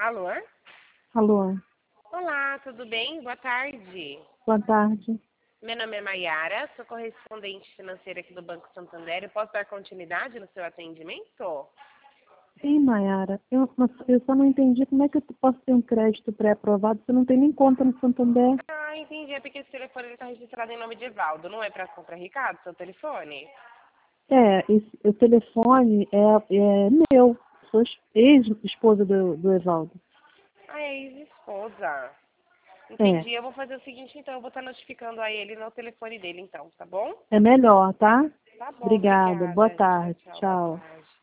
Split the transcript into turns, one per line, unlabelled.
Alô?
Alô,
Olá, tudo bem? Boa tarde.
boa tarde.
Meu nome é Maiara, sou correspondente financeira aqui do Banco Santander. Eu posso dar continuidade no seu atendimento?
Sim, Mayara, eu só não entendi como é que eu posso ter um crédito pré-aprovado se eu não tenho nem conta no Santander.
Ah, entendi. É porque esse telefone está registrado em nome de Evaldo. Não é para comprar Ricardo, seu telefone?
O telefone é meu, sou ex-esposa do Evaldo.
Ah, é ex-esposa.
É,
Entendi. Eu vou fazer o seguinte, então. Eu vou estar notificando a ele no telefone dele, então, tá bom?
é melhor, tá?
Tá bom,
Obrigada, boa
obrigada. Tchau,
tarde,
tchau. Boa
tchau.
tarde.